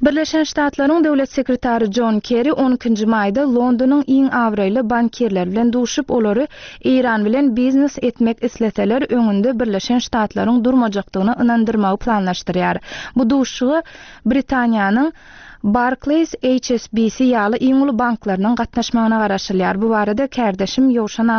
Birleşen Ştatlaryň döwlet sekretary John Kerry 12-nji maýda Londonyň iň awraýly bankirler bilen duşup olary Iran bilen biznes etmek isleseler öňünde Birleşen Ştatlaryň durmajakdygyny ynandyrmagy planlaşdyrýar. Bu duşugy Britaniýanyň Barclays, HSBC ýaly iň uly banklarynyň gatnaşmagyna garaşylýar. Bu barada kärdeşim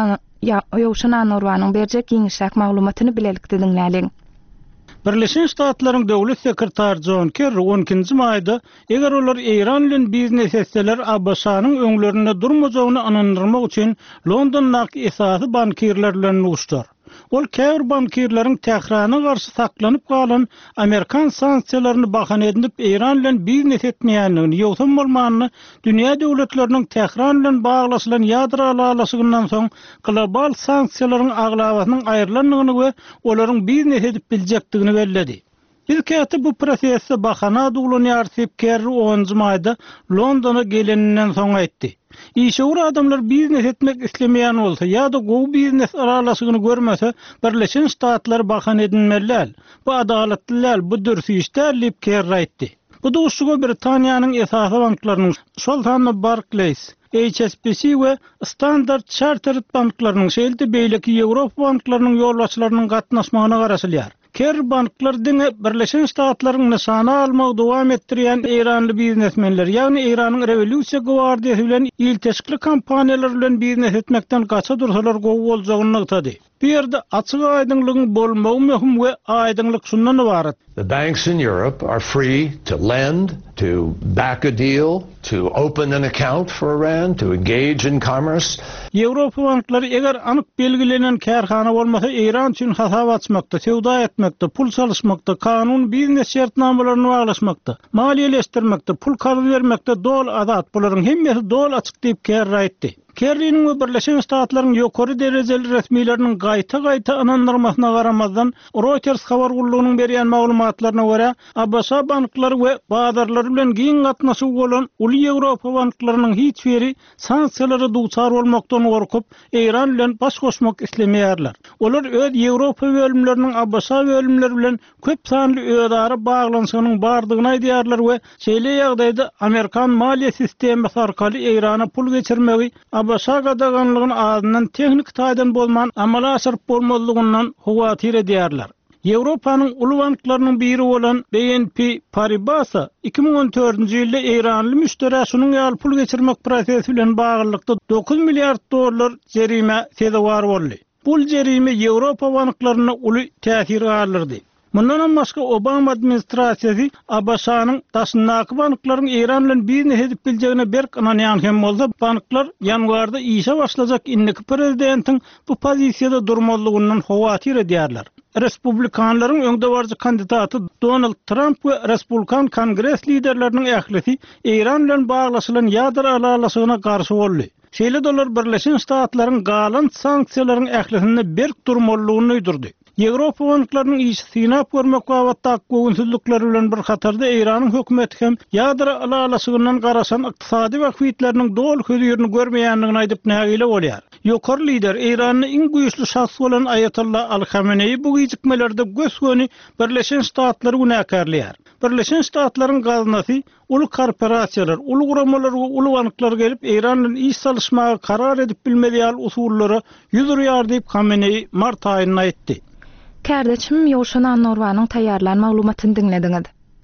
Ýowşan Anurwanyň berjek giňişlik maglumatyny bilelikde dinläliň. Birleşen Ştatlaryň döwlet sekretary John Kerry 12-nji maýda eger olar Iran bilen biznes etseler Abbasanyň öňlerinde durmajagyny anandyrmak üçin Londondaky esasy bankirler bilen uçdur. Ol käbir bankirleriň tährana garşy saklanyp galan Amerikan sanksiýalaryny bahana edip Iran bilen biznes etmeýänligini ýoksun bolmagyny dünýä döwletleriniň Tehran bilen baglaşylan ýadro alalasygyndan soň global sanksiýalaryň aglawasynyň aýrylanlygyny we olaryň biznes edip biljekdigini belledi. Biz käte bu prosesde bahana duglanýar diýip Kerry 10-njy maýda Londona geleninden soň aýtdy. İşeğur adamlar biznes etmek islemeýän bolsa ýa-da gowy biznes aralasygyny görmese Birleşen Ştatlar bahan edilmeliler. Bu adaletliler, bu dürsiýişler diýip Kerry aýtdy. Bu duşugy Britaniýanyň esasy banklarynyň Sultan Barclays, HSBC we Standard Chartered banklarynyň şeýle beýleki Ýewropa banklarynyň ýolbaşçylarynyň gatnaşmagyna garaşylýar. Kerry banklar diňe Birleşen Ştatlaryň nişana almagy dowam etdirýän Iranly biznesmenler, ýagny Iranyň Revolýusiýa gwardiýasy bilen ilteşikli kompaniýalar bilen biznes etmekden gaça dursalar gowy boljagyny ýetdi. Bu ýerde açyk aýdynlygyň bolmagy möhüm we aýdynlyk şundan ibaret. The banks in Europe are free to lend, to back a deal, to open an account for Iran, to engage in commerce. Ýewropa banklary eger anyk belgilenen kärhana bolmasa Iran üçin hasap açmakda, sewda etmekde, pul salışmakda, kanun biznes şertnamalaryny baglaşmakda, maliýeleşdirmekde, pul karz bermekde dol adat. Bularyň hemmesi dol açyk diýip Kerry aýtdy. Kerry'nin ve Birleşen Ştatlaryň ýokary derejeli resmiýleriniň gaýta anandyrmasyna garamazdan Reuters habar gullugynyň berýän maglumatlaryna görä Abbasa banklary we bazarlar bilen giň gatnaşyk bolan uly Ýewropa banklarynyň hiç biri sanksiýalara duçar bolmakdan gorkup Iran bilen baş goşmak islemeýärler. Olar öz Ýewropa bölümleriniň Abbasa bölümleri bilen köp sanly öýdary baglanşygynyň bardygyny aýdýarlar we şeýle ýagdaýda Amerikan maliýe sistemi arkaly Irana pul geçirmegi Abbasa gadaganlygyny adından tehnik taýdan bolman amala aşyryp bolmazlygyndan howatyr edýärler. Ýewropanyň uly banklarynyň biri bolan BNP Paribas 2014-nji ýylda Iranly müşterisiň ýaly pul geçirmek prosesi bilen baglykda $9 milyard jerime sedewar boldy. Bu jerime Ýewropa banklaryna uly täsir garlyrdy. Mundan başga Obama administrasiýasy Abbasanyň daşyndaky banklaryň Iran bilen biznes edip biljegine berk inanýan hem bolsa banklar ýanwarda işe başlajak indiki prezidentiň bu pozisiýada durmalygyndan howatyr edýärler. Respublikanlaryň öňde barjy kandidaty Donald Trump we Respublikan Kongres liderleriniň ählisi Iran bilen baglaşylan ýadro alalasygına garşy boldy. Şeýle dolar Birleşen Ştatlaryň galan sanksiýalaryň ählisinde berk durmalygyny öýdürdi. Ýewropa banklarynyň işi synap görmek wagtda göwünsüzlikleri bilen bir hatarda Iranyň hökümeti hem ýadro alalasygyndan garaşan ykdysady wagtlarynyň dol köýürini görmeýänligini aýdyp nägile bolýar. Ýokary lider Iranyň iň güýçli şahsy bolan Ayatollah Al-Khamenei bu gijikmelerde gösgöni Birleşen Ştatlary günäkärleýär. Birleşen Ştatlaryň gaznasy, uly korporasiýalar, uly guramalar we uly banklar gelip Iran bilen iş salışmagy karar edip bilmeli usullary ýüzürýär diýip Khamenei mart aýynda aýtdy. Kärdeçim Ýowşan Anurwanyň taýýarlan maglumatyny dinlediňiz.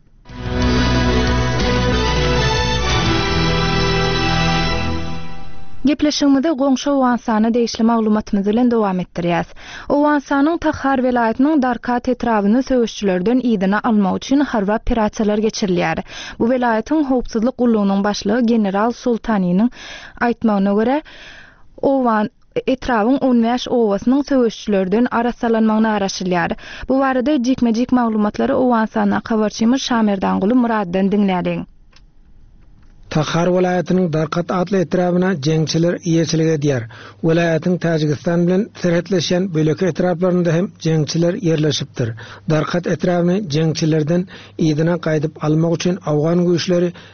Gepleşigimizde goňşy Owansany deýişli maglumatymyz bilen dowam etdirýäs. Owansanyň Tahar welaýatynyň Darkat etrawyny söwüşçülerden ýygyna almak üçin harba operasiýalar geçirilýär. Bu welaýatyň howpsuzlyk gullugynyň başlygy general Sultanynyň aýtmagyna görä, Owan etrawyň 15 owasynyň söwüşçülerden arasalanmagyna garaşylýar. Bu barada jikmejik maglumatlary Owansana habarçymyz Şamerdan Guly Muraddan dinlädiň. Tahar welaýatynyň Darkat adly etrawyna jeňçiler ýeçilik edýär. Welaýatyň Tajikistan bilen serhetleşen böleki etraplarynda hem jeňçiler ýerleşipdir. Darkat etrawyny jeňçilerden ýygyna gaýdyp almak üçin Awgan güýçleri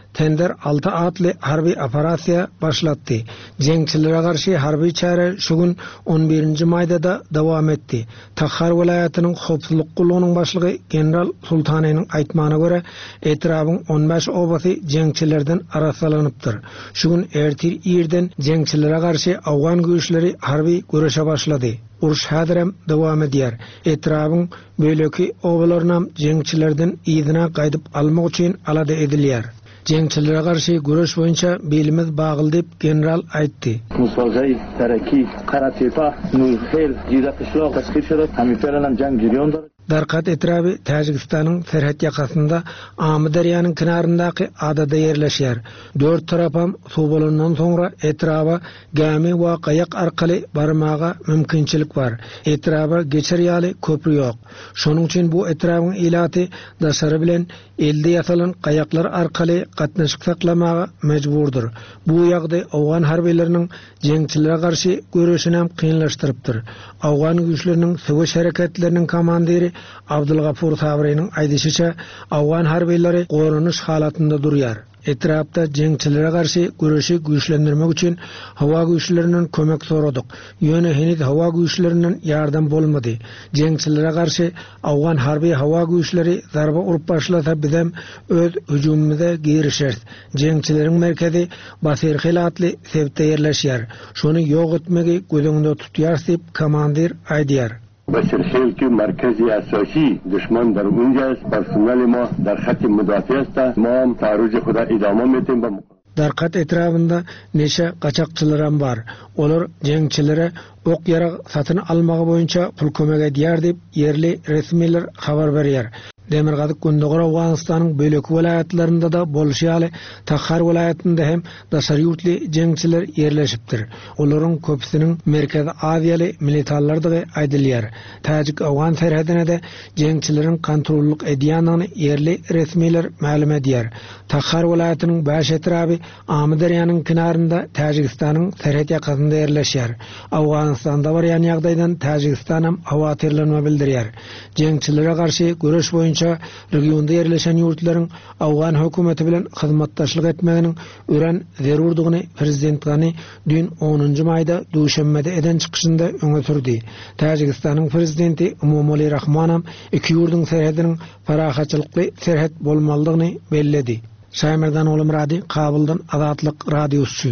Tender 6 atlı harbi operasiya başlattı. Jengçilere karşı harbi çare şugun 11. mayda da devam etti. Takhar vilayetinin Hopsuluk Kulluğunun başlığı General Sultani'nin aytmana göre etrafın 15 obası jengçilerden arasalanıptır. Şugun ertir iyirden jengçilere karşı Afgan güçleri harbi görüşe başladı. Uruş hadirem devam ediyor. Etrafın böyleki obalarına jengçilerden iyidine kaydıp almak için alada ediliyor. Jengçilere karşı görüş boyunca belimiz bağlı deyip general aytdı. Musazay, Taraki, Karatepa, Nurhel, Cidatışlaq, Taskirşarat, Hamifelanan jang jiriyondur. Darkat etrafı Tajikistan'ın serhat yakasında Amı Derya'nın kenarındaki adada yerleşir. 4 tarafam subalından sonra etrafa gemi ve kayak arkalı barmağa mümkünçilik var. Etrafa geçer yali köprü yok. Şonun için bu etrafın ilatı daşarı bilen elde yasalan kayaklar arkalı katnaşık saklamağa mecburdur. Bu yağda Afgan harbilerinin jengçilere karşı görüşünü kıyınlaştırıptır. Afgan güçlerinin savaş hareketlerinin komandiri Abdülgafur Sabri'nin aydışıça Afgan harbileri korunuş halatında duruyor. Etrafta jengçilere karşı görüşü güçlendirmek için hava güçlerinden kömek soradık. Yöne henüz hava güçlerinden yardım bulmadı. Jengçilere karşı Afgan harbi hava güçleri zarba urup başlasa bizim öz hücumumuza girişeriz. Jengçilerin merkezi Basir Hilatlı sevte yerleşir. Şunu yok etmegi gözünde tutuyor deyip komandir aydiyar. بسرخیل که مرکزی اساسی دشمن در اونجا است. پرسنل ما در خط مدافع است. ما هم تعرض خود ادامه میدیم. Darkat etrafında neşe kaçakçılarım var. Olur jengçilere ok yara satın almağı boyunca pul kömek ediyar deyip yerli resmiler haber veriyor. Demirgadık Gündogor Afganistan'ın bölük vilayetlerinde de bolşiyalı Takhar vilayetinde hem daşarı yurtli jengçiler yerleşiptir. Onların köpüsünün merkezi Aziyalı militarlarda aydılıyor. Tacik Afgan serhedine de jengçilerin kontrollük ediyanını yerli resmiler malum ediyor. Takhar vilayetinin baş etrafı Amı Derya'nın kenarında Tacikistan'ın serhet yakasında yerleşiyor. Afganistan'da var yan yağdaydan Tacikistan'a havatirlenme bildiriyor. Jengçilere karşı görüş boyunca regionda yerleşen yurtların Afgan hükümeti bilen hizmetdaşlık etmeginin ören zerurduğunu prezidentgani dün 10. mayda Duşanbede eden çıkışında öne sürdü. Tacikistan'ın prezidenti Emomali Rahmanam iki yurdun serhedinin farahatçılıklı serhet bolmalıdığını belledi. Şaymerdan oğlum Radi, Kabul'dan Azatlık Radyosu.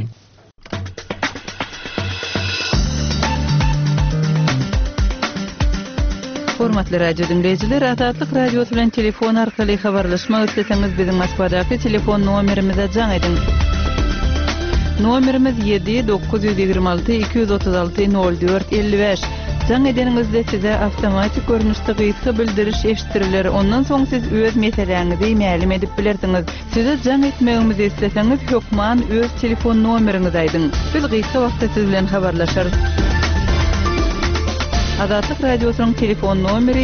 Hormatly radio dinleyijiler, Azatlyk radiosu bilen telefon arkaly habarlaşmak isteseňiz biziň Moskvadaky telefon nomerimize jaň edin. Nomerimiz 7-926-236-04-55. Jaň edeniňizde size awtomatik görnüşde gysga bildiriş eşitdiriler. Ondan soň siz öz meseleňizi ma'lum edip bilersiňiz. Size jaň etmegimizi isteseňiz hökman öz telefon nomeriňizi aýdyň. Biz gysga wagtda siz bilen habarlaşarys. Azatlyk radiosynyň telefon nomeri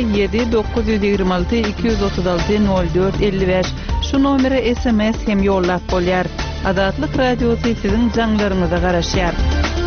7-926-236-04-55. Şu nomere SMS hem ýollap bolýar. Azatlyk radiosy siziň jaňlaryňyza garaşýar.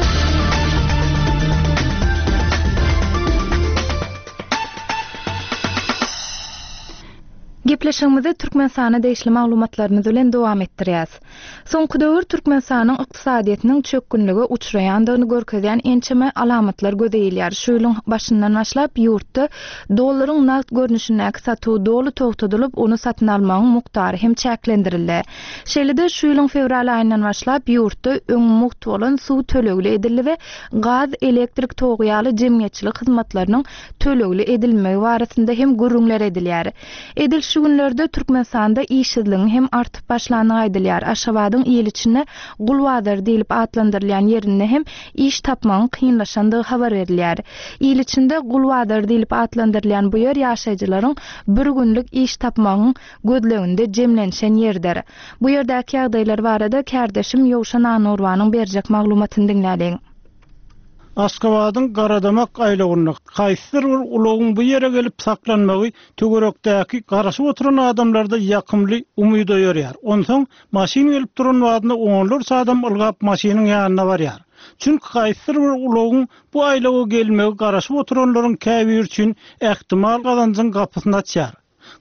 Gepleşigimizi Türkmenistana değişli maglumatlaryny bilen dowam etdirýäs. Soňky döwür Türkmenistanyň ykdysadyýatynyň çökgünligi uçraýandygyny görkezýän ençeme alamatlar gözeýilýär. Şu ýylyň başyndan başlap ýurtda dollaryň nakt görnüşindäki satuw dolu togtadylyp, onu satyn almagyň muktary hem çäklendirildi. Şeýle-de şu ýylyň fevral aýyndan başlap ýurtda öňmükt bolan suw tölegli edildi we gaz, elektrik togyýaly jemgyýetçilik hyzmatlarynyň tölegli edilmegi barasynda hem gürrüňler edilýär. Edil şu günlerde Türkmenistanda işsizliğin hem artıp başlanýany aýdylýar. Aşgabatyň ýyl içinde Gulwazar diýilip atlandyrylýan ýerinde hem iş tapmagyň kynlaşandygy habar berilýär. Ýyl içinde Gulwazar diýilip atlandyrylýan bu ýer ýaşaýjylaryň bir günlük iş tapmagyň gözleginde jemlenşen ýerdir. Bu ýerdäki ýagdaýlar barada kärdeşim Ýowşan Anurwanyň berjek maglumatyny dinlädiň. Aşgabatyň Garadamak aýlagynda kaýsyr bir ulogyň bu ýere gelip saklanmagy tögerekdäki garaşyp oturan adamlarda ýakymly umydy ýörýär. Onsoň maşin gelip duran wagtynda onlarça adam ılgap maşiniň ýanyna barýar. Çünki kaýsyr bir ulogyň bu aýlaga gelmegi garaşyp oturanlaryň käbir üçin ähtimal gazanjyň gapysyny açýar.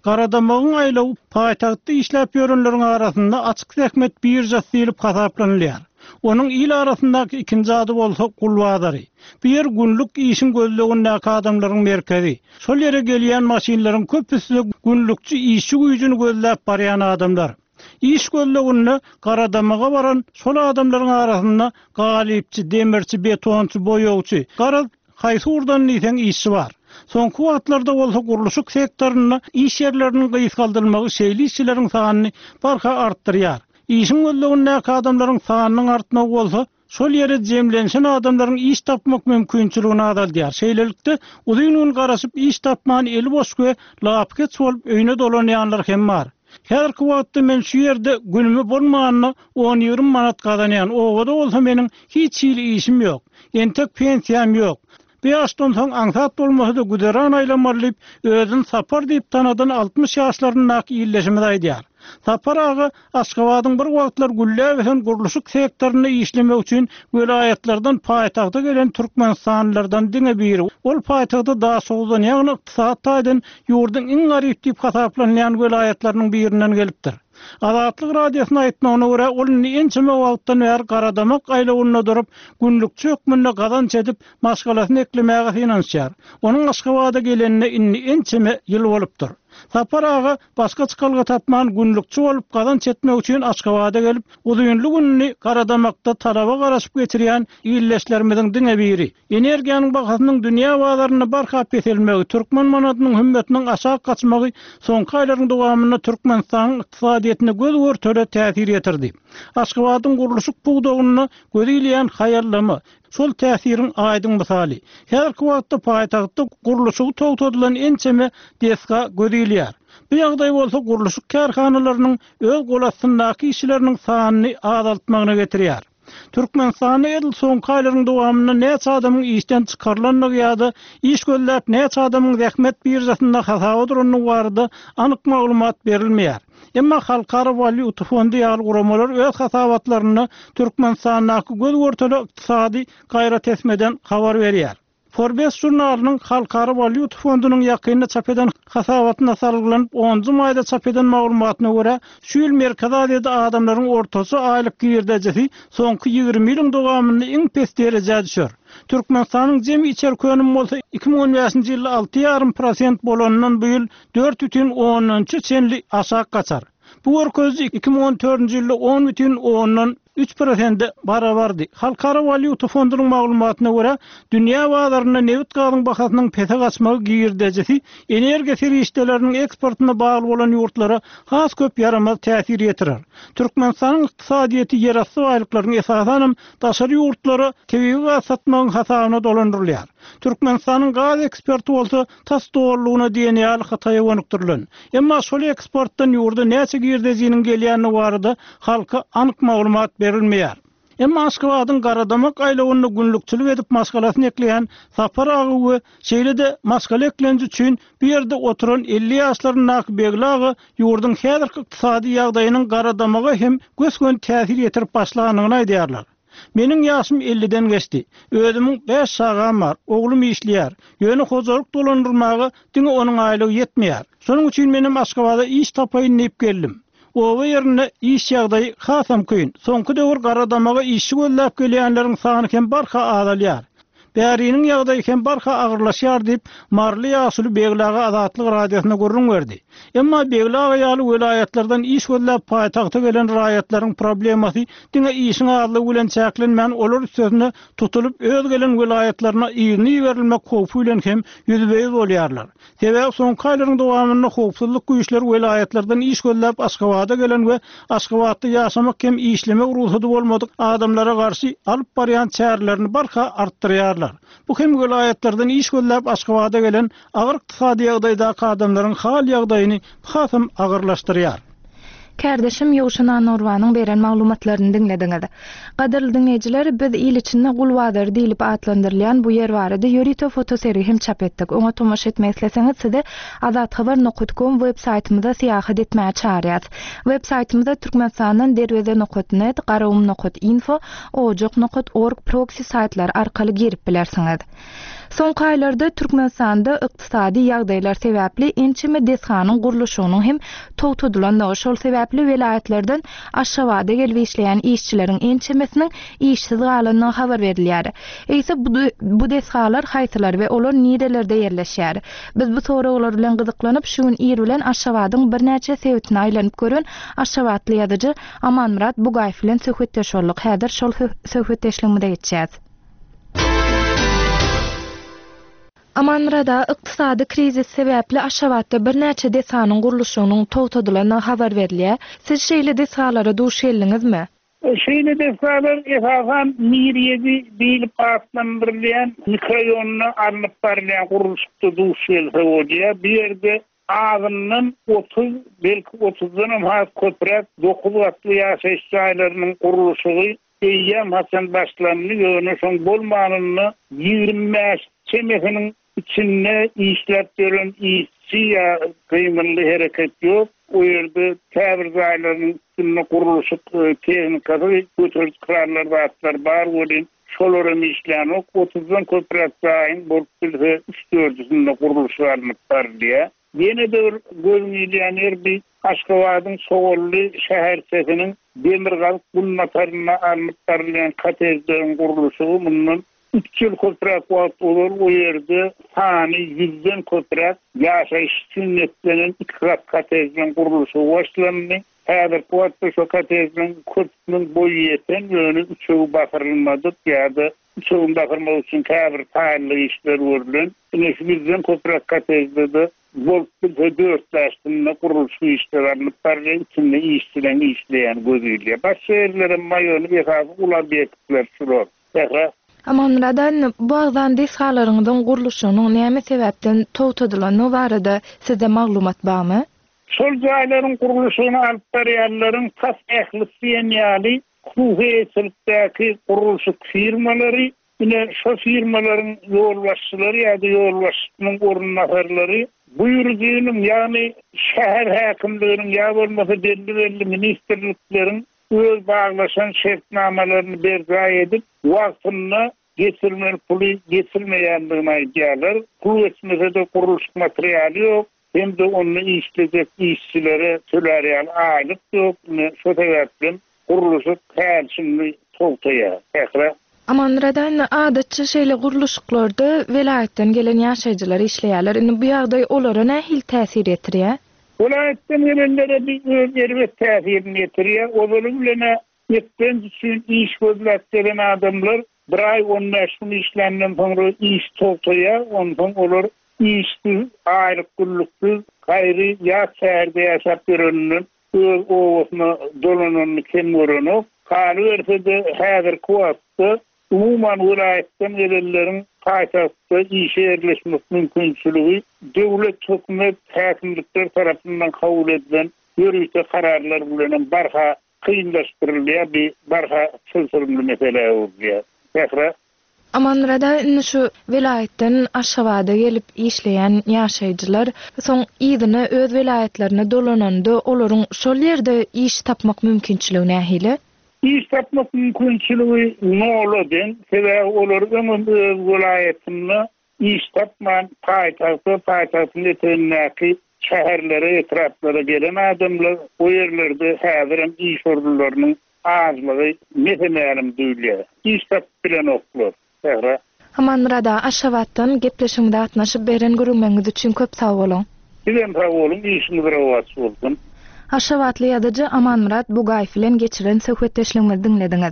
Garadamağın aylaw paýtagtda işläp ýörenleriň arasynda açyk täkmet birjasy diýilip hasaplanýar. Onun il arasındaky ikinji ady bolsa Gulbadary. Bir günlük işin gözlegindäki adamlaryň merkezi. Şol ýere gelýän maşinalaryň köpüsi günlükçi işi güýjüni gözläp barýan adamlar. İş gözleginde Garadamaga baran şol adamlaryň arasynda galypçy, demirçi, betonçy, boýagçy, gara haýsy urdan nisen işçi bar. Soňky wagtlarda bolsa gurulşyk sektoruna iş ýerleriniň gyýsgaldyrylmagy şeýli işçileriň sanyny barka artdyrýar. İşin gözlegindäki adamlaryň sanynyň artmagy bolsa, şol ýere jemlenşen adamlaryň iş tapmak mümkinçiligini adaldyar. Şeýlelikde uzun garaşyp iş tapman eli boşga lapket bolup öýüne dolanýanlar hem bar. Häzirki wagtda men şu ýerde günümi bolmanyna 10-20 manat gazanýan, owada bolsa meniň hiç işim ýok. Entek pensiýam ýok. Beýasdan soň aňsat bolmasa da güderan aýlamarlyp özüni sapar diýip tanadan 60 ýaşlarynyň illeşimi aýdýar. Sapar ağa Aşgabatyň bir wagtlar güllä gurulşyk sektoruny işlemek üçin welaýatlardan paýtagta gelen türkmenstanlardan diňe biri. Ol paýtagda daha soňdan ýagny ykdysat taýdan ýurdun iň garyp diýip hasaplanýan welaýatlarynyň birinden gelipdir. Azatlyk radiosyna aýtmagyna görä ol ençeme wagtdan bäri Garadamak aýlawyna durup günlükçi hökmünde gazanç edip maşgalasyny eklemäge finansiýar. Onuň Aşgabada gelenine ençeme ýyl bolupdyr. Sapar ağa başga çykalga tapman günlükçi bolup gazanç etmek üçin Aşgabada gelip uzunly günni Garadamakda talaba garaşyp geçirýän illeşlerimiziň diňe biri. Energiýanyň bahasynyň dünýä bazaryna barhap etilmegi, türkmen manatynyň hümmetiniň aşağı kaçmagy soňky aýlaryň dowamyna Türkmenistanyň ykdysadyetine göz görtüre täsir ýetirdi. Aşgabatyň gurulşyk bugdawyny gözleýän haýallamy şol täsiriň aýdyň misaly. Häzirki wagtda paýtagtda gurulşygy togtadylan ençeme deska gözleýär. Bu ýagdaý bolsa gurulşyk karhanalarynyň öz golasyndaky işleriniň sanyny azaltmagyna getirýär. Türkmenistanyň edil soňky aýlaryň dowamyna näçe adamyň işden çykarlanmagy ýa-da iş gözläp näçe adamyň zähmet birjasynda hasaba duranyň barada anyk maglumat berilmeýär. Emma Halkara Valyuta Fondy ýaly guramalar öz hasabatlaryny Türkmenistanyň göz görteli ykdysady gaýrat etmeden habar berýär. Forbes jurnalynyň Halkara Valyuta Fondynyň ýakyny çap eden hasabatyna sarylanyp 10 maýda çap eden maglumatyna görä, şu ýyl Merkez Aziýada adamlaryň ortasy aýlyk girdejesi soňky 20 ýylyň dowamynda iň pes derejede düşer. Türkmenistanyň jemi içerkönim bolsa 2015-nji ýylda 6,5% bolanyndan bu ýyl 4,10 çenli aşağı kaçar. Bu örközi 2014-nji ýylda 10,3% barabardy. Halkara Valyuta Fondynyň maglumatyna görä, dünýä bazaryna neft gazynyň bahasynyň pese gaçmagy girdejesi energiýa serişdeleriniň eksportyna bagly bolan ýurtlara has köp yaramaz täsir ýetirer. Türkmenistanyň ykdysadyety ýerasty aýlyklaryň esasanam daşary ýurtlara tebigy satmagyň hasabyna dolandyrylýar. Türkmenistanyň gaz eksporty bolsa tas doğrulugyna diýen ýaly hataýa gönükdirilen. Emma şol eksportdan ýurda näçe girdejiniň gelýäni barada halka anyk maglumat berilmeýär. Emma Aşgabatyň Garadamak aýlawyny günlükçilik edip maşgalasyny ekleýän Sapar ağa şeýlede maşgala eklenji üçin bu ýerde oturan 50 ýaşlarynyň beglagy ýurdun häzirki ykdysady ýagdaýynyň Garadamaga hem gösgön täsir ýetirip başlanyny aýdýarlar. Meniň ýaşym 50-den geçdi. Özümiň 5 sagam bar. Oglum işleýär. Ýöne hojalyk dolandyrmagy diňe onuň aýlygy ýetmeýär. Şonuň üçin menim Aşgabada iş tapaýyn diýip geldim. Owa ýerine iş ýagdaýy hasam köýün. Soňky döwür Garadamaga işi gözläp gelýänleriň sany hem barha azalýar. Bäriniň ýagdaýy hem barha agyrlaşýar diýip marly ýaşuly beglagy Azatlyk radiosyna görüň berdi. Emma beglagy ýaly welaýatlardan iş gözläp paýtagta gelen raýatlaryň problemasy diňe işiň azlygy bilen çäklenmän olar üstüne tutulup öz gelen welaýatlaryna ýyny berilmek howfy bilen hem ýüzbeýiz bolýarlar. Sebäp soňky aýlaryň dowamyna howpsuzlyk güýçleri welaýatlardan iş gözläp Aşgabada gelen we Aşgabatda ýaşamak hem işlemek ruhsady bolmadyk adamlara garşy alyp barýan çärelerini barha artdyrýarlar. Bu hem welaýatlardan iş gözläp Aşgabada gelen agyr ykdysady ýagdaýdaky adamlaryň hal ýagdaýyny hasam agyrlaşdyrýar. Kardeşim Ýowşan Norwanyň beren maglumatlaryny dinlediňiz. Gaderly dinleýijiler, biz il içinde Gulbadary diýilip atlandyrylýan bu ýer barada ýörito fotoseri hem çap etdik. Oňa tomaş etmek isleseňiz size azathabar.com web saytymyza syýahat etmäge çağırýar. Web saytymyzda Türkmenistanyň derweze.net, garawum.info, ojok.org proxy saytlar arkaly girip bilersiňiz. Soňky aýlarda Türkmenistanda ykdysady ýagdaýlar sebäpli ençime deshanyň gurulşynyň hem towtudylandygy şol sebäpli welaýetlerden Aşgabatda gelip işleýän işçileriň ençemesiniň işsiz galandygyny habar berilýär. Eýse bu deshalar haýsylar we olar nidelerde ýerleşýär? Biz bu soralar bilen gyzyklanyp şu gün ýer bilen Aşgabatyň birnäçe sebätine aýlanyp görän Aşgabatly ýazyjy Amanmurat Bugaýew bilen söhbetdeşolduk. Häzir şol söhbetdeşligimizde geçýär. Amanmurada ykdysady krizis sebäpli Aşgabatda birnäçe deshanyň gurulşynyň towtudylandygyny habar berilýär. Siz şeýle deshalara duş geldiňizmi? Şeýle deshalar esasan Miriyedi diýilip atlandyrylýan mikroýonyna alınıp barilýan gurulşykda duş gelse bolýar. Bir ýerde ağından 30, belki 30'dan az köprek 9 gatly ýaşaýyş jaýlarynyň gurulşygy Eýýam Hasan başlandy ýöne şoň bolmanyny 25 çemesiniň içinde işlep beren işçi ya kıymınlı hareket yok. O yerde tabir zaýlarynyň üstüne gurulşyk tehnikasy götürüp kırarlar batlar bar bolýan. Şolarym işlän ok 30'dan köprek zaýyn bolup bilse 3-4'sinde gurulşylarlyk bar diýe. Ýene de gözlemleýär bir Aşgabatyň Sogolly şäherçesiniň demirgal bulmataryna alınıp barilýan katejleriň gurulşy mundan 3 ýyl köprek wagt bolar. O ýerde sany 100'den köprek ýaşaýyş sünnetlenen 2 kat katejleriň gurulşy başlandy. Häzir wagtda şu katejleriň köprüniň boýu ýeten ýöne 3'ü batyrylmady ýa-da 3'ü batyrmak üçin käbir taýinli işler görülen. Ine 100'den köprek katejlerde bolup 4-läşdinle gurulşy işlerini paralel içinde işleyen gözüyle. Başka yerlerin mayonu bir hafı ulabiyetler şuror. Amanmuradan bazan deshalaryňyň gurulşynyň näme sebäpden towtudylandygy barada sizde maglumat barmy? Şol jaýlaryň gurulşyny alyp barýanlaryň tas ählisi ýaly hukuky gurulşyk firmalary, ine şo firmalaryň ýolbaşçylary ýa-da ýolbaşçynyň orunnaharlary buyurduğunun yani şehir hakimlerinin ya olmasa belli ministerliklerin öz bağlaşan şartnamelerini berza edip vaktinde getirmeli pulu getirmeyenliğine aydiyalar. Kuvvetimize de kuruluş materyali yok. Hem de onu işleyecek işçilere söyleriyen aylık yok. Şu sebepten kuruluşu karşını toltaya. Amanmuradan adatça şeýle guruluşyklarda welaýetden gelen ýaşaýjylar işleýärler. Bu ýagdaý olara nähil täsir etdirýär? Welaýetden gelenlere bir elbet täsirini etdirýär. Onuň bilen ýetden üçin iş gözläpdiren adamlar bir ay 15 gün işlenden soňra iş toltaýar. Ondan olar işsiz, aýryk günlüksiz, gaýry ýa şäherde ýaşap berenler öz owasyna dolananyny kim görünip, kaly bersede häzir kuwatda umuman welaýetden gelenleriň paýtagtda işe ýerleşmek mümkinçiligi döwlet hökümet häkimlikler tarapyndan kabul edilen ýörüýte kararlar bilen barha kynlaşdyrylýar, bir barha çözülmeli mesele bolýar. Amanmurada şu welaýetden Aşgabatda gelip işleýän ýaşaýjylar soň ýygyny öz welaýetlerine dolananda olaryň şol ýerde iş tapmak mümkinçiligi nähili? İş tapmak mümkinçiligi noladan? Sebäbi olar öňünde öz welaýetinde iş tapman paýtagtyn etenäki şäherlere, etraplara gelen adamlar o yerlerde häzirem iş ordularynyň azlygy mesemälim duýulýar. İş tap bilen oklar. Amanmurada Aşgabatdan gepleşigimde atnaşyp beren görünmeňiz üçin köp sag bolun. Bilen sag bolun, işiniz rawat bolsun. Aşgabatly ýazyjy Amanmurat Bugaýew bilen geçiren söhbetdeşligimizi dinlediňiz.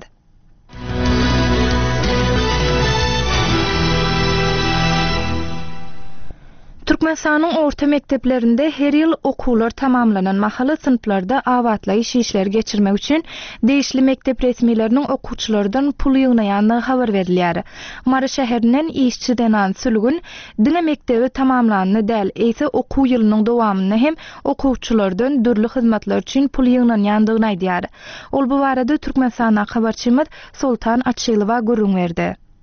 Türkmenistanyň orta mekdeplerinde her ýyl okuwlar tamamlanan mahaly sınıflarda awatlaýyş işleri geçirmek üçin değişli mektep resmileriniň okuwçylardan pul ýygnaýandygy habar berilýär. Mary şäherinden işçi Denan Sülgün diňe mektebi tamamlandy däl, eýse okuw ýylynyň dowamyny hem okuwçylardan dürli hyzmatlar üçin pul ýygnaýandygyny aýdýar. Ol bu barada Türkmenistana habarçymyz Sultan Atşylowa görüň berdi.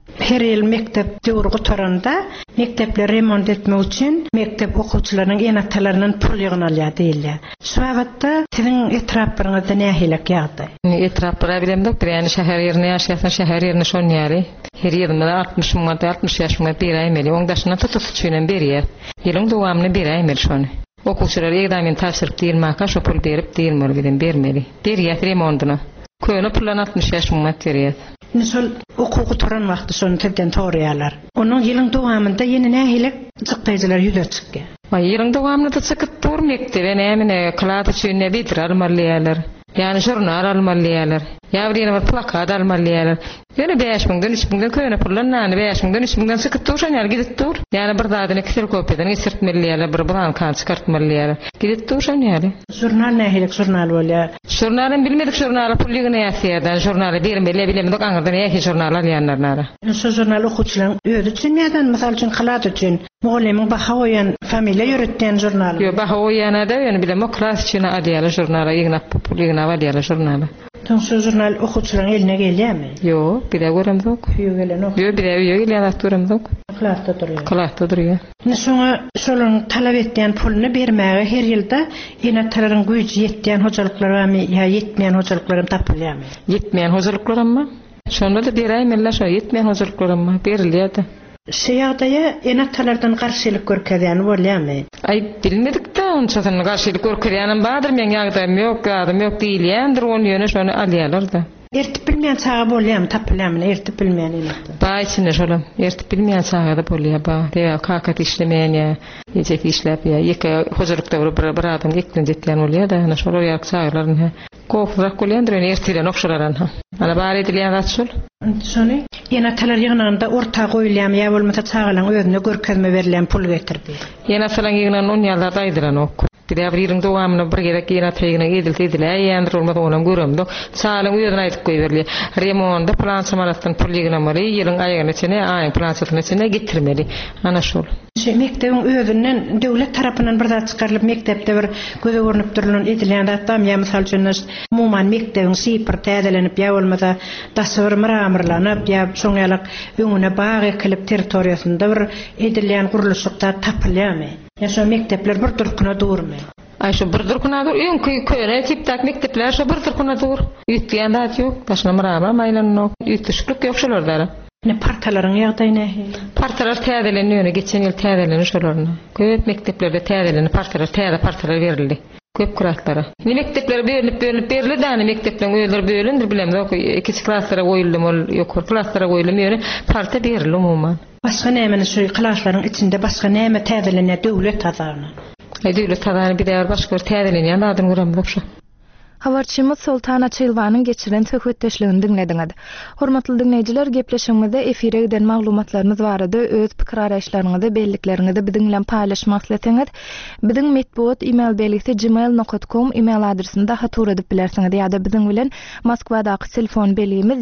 Her yıl mektep döwrü toranda mektepleri remont etmek için mektep okuwçylarynyň enatalaryndan pul ýygnalýar diýilýär. Şu wagtda siziň etrapyňyzda nähilek ýagdy? Etraplara bilemdik, ýani şäher ýerine ýaşaýan şäher ýerine şonýary. Her ýerinde 60 manat 60 ýaşyna berýärmeli, oňdaşyna tutup çynan berýär. Ýylyň dowamyny berýärmeli şonu. Okuwçylar ýegdamen täsirip diýilmäkä şo pul berip diýilmeli bilen bermeli. Berýär remontyny. Köýne pulan 60 ýaşyna berýär. Nesol okuwgy turan wagty şonu tepden torýarlar. Onuň ýylyň dowamynda ýene nähilek jykdaýjylar ýüze çykdy. Ýylyň dowamynda çykyp dur mektebe näme klat üçin ne bitir almalýarlar. Yani jurnal almalýarlar. Ýa-da bir plakat almalýarlar. Ýöne 5000-den 3000-den köýne pullanany 5000-den 3000-den çykyp durýar, gidip dur. Ýani bir dadyny kserkopiýadan isirtmelýärler, bir bulan kan çykartmalýarlar. Gidip durýar ýaly. Jurnal nähilek jurnal bolýar. Jurnalyn bilmedik jurnala pullygyny ýasýardan, jurnaly bermeli bilemedik aňyrdan ýa-da jurnal alýanlar nara. Şu jurnal okuwçylaryň öýdi üçin näden mysal üçin klat üçin mugallimyň baha goýan familiýa ýöretden jurnal. Ýa baha goýana da ýöne bilemok klas üçin adýaly jurnala ýygnap populýygyna adýaly jurnala. Şu jurnal okuwçylaryň eline gelýärmi? Ýok, bire göremdik. Ýok gelenok. Ýok, bire ýok göremdik. Klatda durýar. Klatda durýar. Şoňa şolaryň talap etdiň pulyny bermäge her ýylda enatalaryň güýji ýetdiň hojalyklar we ýa ýetmeýän hojalyklar tapylýarmy? Ýetmeýän hojalyklarmy? Şonda da beräýmeli, şo ýetmeýän hojalyklarmy berilýärdi. Şeýagda enatalardan garşylyk görkezýän bolýarmy? Ay bilmedik de onçadan garşylyk görkezýänim bardyr, men ýagdaýym ýok, ýagdaýym ýok diýilýändir, onu ýöne şonu alýarlar da. Ertip bilmeýän çağa bolýarmy, tapylýarmy, ertip bilmeýän enatlar? Ba içinde şolam, ertip bilmeýän çağda bolýar ba. Deýär kakat işlemeýän ýa, ýetek işläp ýa, ýeke hozurlukda bir adam eklen jetýän bolýar da, ana şolar ýak çağlaryň Kokrak bolýandyr, ertelen okşararan ha. Ana bari edilýän gaçşul. Şonu enatalar ýygnanda orta goýulýan ýa bolmasa çağlaryň özüne görkezme berilýän pul getirdi. Enatalar ýygnan 10 ýylda aýdyran ok. Bir de bir dowamyny bir gerek enataygyna edildiler, ýa-da olmady onam göremdik. Çağlaryň özüne aýdyp goýberli. Remonda plan samaratdan pul ýygnamary, ýylyň aýygyna çene aýyň plançatyna çene getirmeli. Ana şol. Mektebiň özünden döwlet tarapyndan bir zat çykarylyp mektepde bir göze görünüp durulan edilýän datam ýa mysal üçin umuman mektebiň sypyr täzelenip ýa bolmasa daşyr mramyrlanyp ýa şoňalyk öňüne baý ekilip territoriýasynda bir edilýän guruluşlukda tapylýarmy? Ýa şu mektepler bir durkuna durmy? Ay şu bir durkuna dur, köýre tipdak mektepler şu bir durkuna dur. Ýetýän dat ýok, daşna mramyr maýlanok, ýetişlik ýok şolarda. Ne partalaryň ýagdaýy nähe? Partalar täzelenýär, geçen ýyl täzelenýär şolaryny. Köp mekteplerde täzelenip partalar berildi. Köp kuratlara. Ne mektepler berilip berildi da mektepden öýler bölündir bilemdik. Ikisi klaslara goýuldy, ýokary klaslara goýuldy, ýöne parta berildi umuman. Başga näme şu klaslaryň içinde başga näme täzelenýär döwlet tazaryny? Döwlet tazaryny bir däwer başga täzelenýär adyny göremdik şu. Habarçymyz Sultana Çylwanyň geçiren söhbetdeşligini dinlediňiz. Hormatly dinleýijiler, gepleşigimizde efire giden maglumatlarymyz barada öz pikir araýşlaryňyzy, bellikleriňizi biziň bilen paýlaşmak isletiňiz. Biziň medpuat email belgisi gmail.com email adresinde hatur edip bilersiňiz ýa-da biziň bilen Moskwadaky telefon belgimiz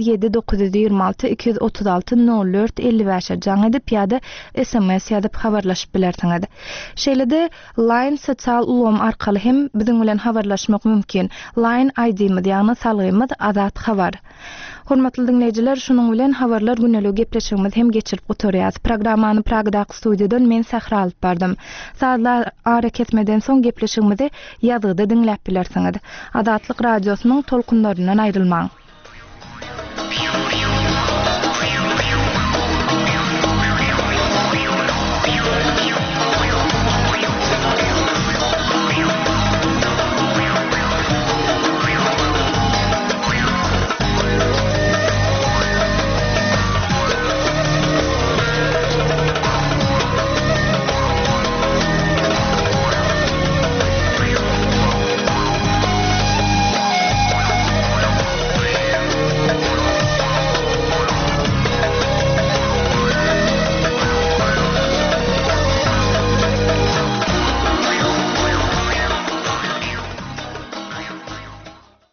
7926 236 04 55 jaň edip ýa-da SMS ýazyp habarlaşyp bilersiňiz. Şeýlede Line sosial ulgam arkaly hem biziň bilen habarlaşmak mümkin. Line ID-miz ýa-ni salgymyz Azat Habar. Hormatly dinleýijiler, şunuň bilen habarlar güneligi gepleşigimiz hem geçirip gotorýar. Programmany Pragdaky studiýadan men Sahra alyp bardym. Saatlar ara ketmeden soň gepleşigimizi ýazyda dinläp bilersiňiz. Azatlyk radiosynyň tolkunlaryndan aýrylmaň.